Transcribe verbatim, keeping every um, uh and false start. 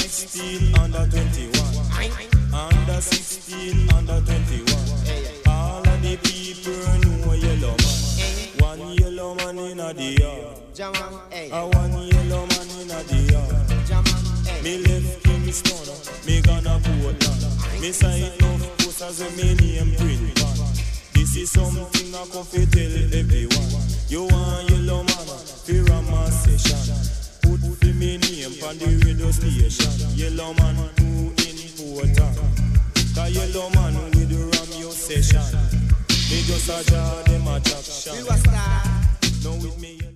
sixteen, under twenty-one. Under sixteen, under twenty-one. All of the people know yellow man. One yellow man in a the yard. A one yellow man in a the yard. Me left Kingston, me gonna Portland. Me sign enough posters with me name print on. This is something I can fi tell everyone. You want yellow man, fi Rama session. Put fi me name on the radio station. Yellow man too important. Cause yellow man with the Ramyo session. Me just a draw them attraction. Now with me.